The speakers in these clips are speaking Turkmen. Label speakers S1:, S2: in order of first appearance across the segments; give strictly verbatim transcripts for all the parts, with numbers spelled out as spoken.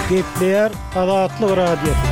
S1: Gepleyer Azatlyk radiosu.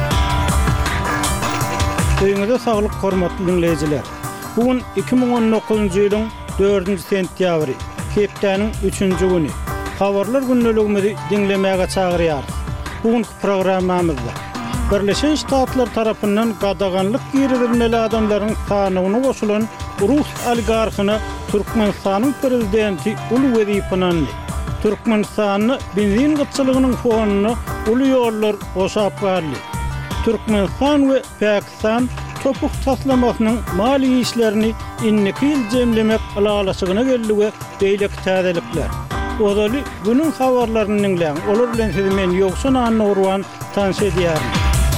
S1: Öýüňizde saglyk, hormatly dinleýijiler. Bugun iki ming on dokuzunçy ýylyň dördünçi sentýabry, hepdeniň üçünçi güni. Habarlar günneligimizi dinlemäge çagyrýar. Bugünkü programmamyzda Birleşen Ştatlar tarapyndan gadaganlyk girilmeli adamlaryň sanyny goşulan Rus oligarhyny Türkmenistanyň prezidenti Uly Wezipinanly, Türkmenistanyň benzin gytçylygynyň fonuny uly ýollar goşap garly. Türkmenistan we Pakistan topuk taslamasynyň mali işlerini inniki ýyl jemlemek alalasygyna geldiwe beýlek täzelikler. Odaly günün habarlaryny dinleýän, olar bilen sizi men ýoksun anny urwan tanış edýärim.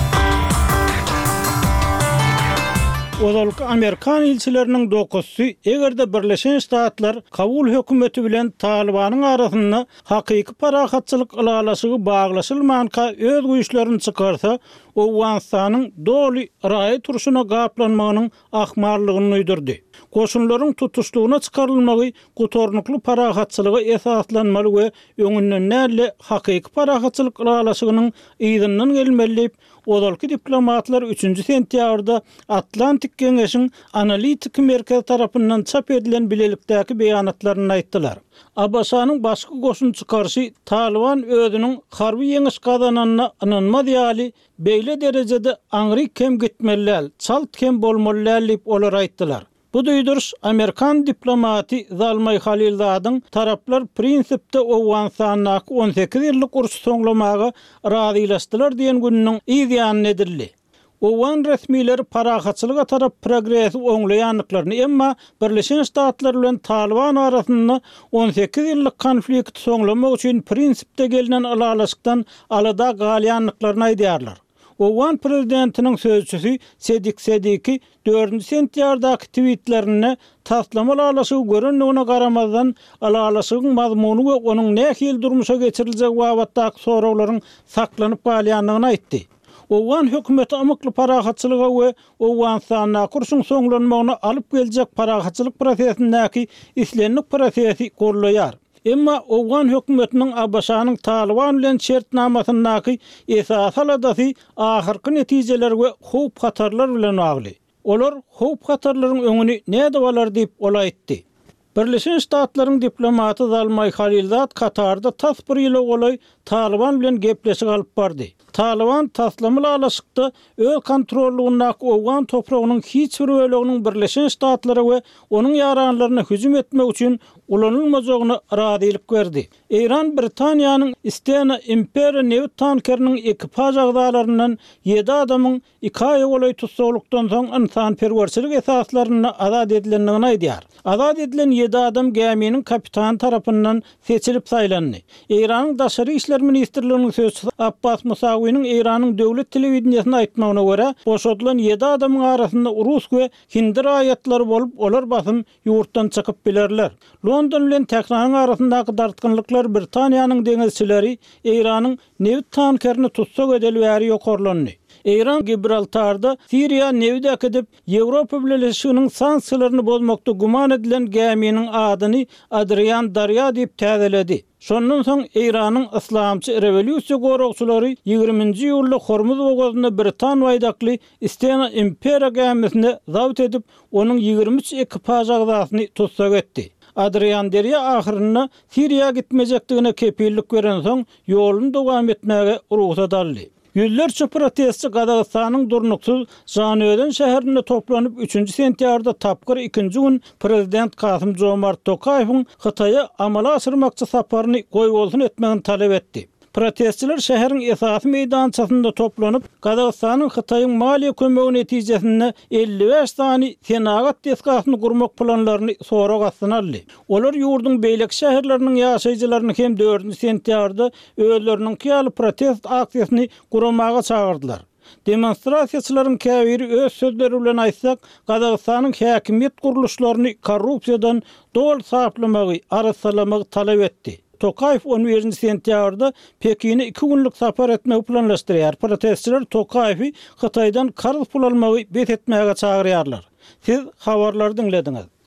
S1: Odalyk Amerikan ilçileriniň dokuzsy egerde Birleşen Ştatlar Kabul hökümeti bilen Talibanyň arasynda hakyky parahatçylyk alalasy baglaşylmanka öz güýçlerini çykarsa, Owganistanyň doly raýat turşuna gaplanmagynyň ahmarlygyny uýdurdy. Koşunlaryň tutuşlugyna çykarylmagy gutornukly parahatçylyga esaslanmaly we öňünden näle hakyky parahatçylyk alalasynyň ýygynyň gelmeli. Odalyk diplomatlar üçünçi sentýabrda Atlantik Geňeşiň analitik merkezi tarapyndan çap edilen bilelikdäki beýanatlaryny aýtdylar. A B S-nyň başga goşunçy karşy Taliban özüniň harby ýeňiş gazananyna inanma diýäli beýle derejede aňryk kem gitmeliler, çalt kem bolmalylar diýip olar aýtdylar. Bu duýduruş Amerikan diplomaty Zalmay Halilzadyň taraplar prinsipde Owganistanyň on sekiz ýyllyk uruş soňlamagy razylaşdylar diýen günüň ýa-da edildi. Owgan resmileri parahatçylyga tarap progresi oňlaýanlyklaryny, emma Birleşen Ştatlar bilen Taliban arasynda on sekiz ýyllyk konflikt soňlamak üçin prinsipde gelinen alalaşykdan alada galýanlyklaryny aýdýarlar. Owgan prezidentiniň sözçüsü Sedik Sediki dördünçi sentýardaky tweetlerini taslama alalasy görenligine garamazdan alalasyň mazmuny we onuň nähil durmuşa geçiriljek wagtdaky sorawlaryň saklanyp galýanlygyny aýtdy. Owgan hökümeti amykly parahatçylyga we Owganistanyň kurşun soňlanmagyna alyp geljek parahatçylyk prosesindäki islenlik prosesi gorlaýar. Emma Owgan hökümetiniň A B S-nyň Taliban bilen şertnamasynyňky esas aladasy ahyrky netijeler we howp hatarlar bilen bagly. Olar howp hatarlaryň öňüni näde bolar diýip olaýtdy. Birleşen Ştatlaryň diplomaty Zalmay Halilzad Katarda tas bir ýyl bolay Taliban bilen gepleşik alyp bardy. Taliban taslamaly alaşykda öz kontrollugynaky Owgan topragynyň hiç bir böleginiň Birleşen Ştatlara we onuň ýaranlaryna hüjüm etmek üçin ulanylmajagyny radylyk berdi. Iran Britaniýanyň Stena Imperial newt tankeriniň ekipaj agzalaryndan ýedi adamyň iki ay bolay tutsaglykdan soň insan perwerçilik esaslaryna azad edilendigini aýdýar. Azad edilen ýedi adam geminiň kapitan tarapyndan seçilip saýlandy. Iranyň daşary işler ministrliginiň sözçüsü Abbas Musawiň Iranyň döwlet telewizionyna aýtmagyna görä, boşadylan ýedi adamyň arasynda rus we hindi raýatlary bolup, olar basym ýurtdan çykyp bilerler. London bilen Tehran arasyndaky dartgynlyklar Britaniýanyň deňizçileri Iranyň newt tankerini tutsak edeli bäri ýokarlandy. Iran Gibraltarda Siriya newt edip Ýewropa Birleşiginiň sanksiýalaryny bozmakda guman edilen geminiň adyny Adrian Darya diýip täzeledi. Şondan soň Iranyň islamçy rewolýusiýa goragçylary ýygrimiňji ýylda Hormuz bogazyna Britan waýdakly Stena Imperial gemisini zawt edip onuň ýygrimi üç ekipaj agzasyny tutsak etdi. Adrian Darya ahyrynda Siriýa gitmejekdigine kepillik beren soň ýoluny dowam etmäge ruhsat aldy. Yüzlerce protestçi Gazagystanyň durnuksuz Janöden şäherinde toplanıp üçünçi sentýarda tapgyr ikinji gün prezident Kasym Jomart Tokaýewiň Hytaýa amala asyrmakçy saparyny goýbolsun etmegini talep etdi. Protestçiler şäheriň esasy meýdançasynda toplanıp Gazagystanyň Hytaýyň maliýe kömegi netijesinde elli beş sany senagat deskasyny gurmak planlaryny sorak astyna aldy. Olar ýurdun beýlek şäherleriniň ýaşaýjylaryny hem dördünçi sentýarda özleriniň kiýaly protest aksiýasyny guramaga çagyrdylar. Demonstrasiýaçylaryň käbiri öz sözleri bilen aýtsak, Gazagystanyň häkimiýet guruluşlaryny korrupsiýadan dol saplamagy, arassalamagy talep etdi. Tokayev on birinci sentýabrda Pekin'e iki günlük sapar etmeyi planlaşdyrýar. Protestçiler Tokayewi Hytaýdan karz pul almagy bet etmäge çagyrýarlar. Siz habarlary dinlediňiz.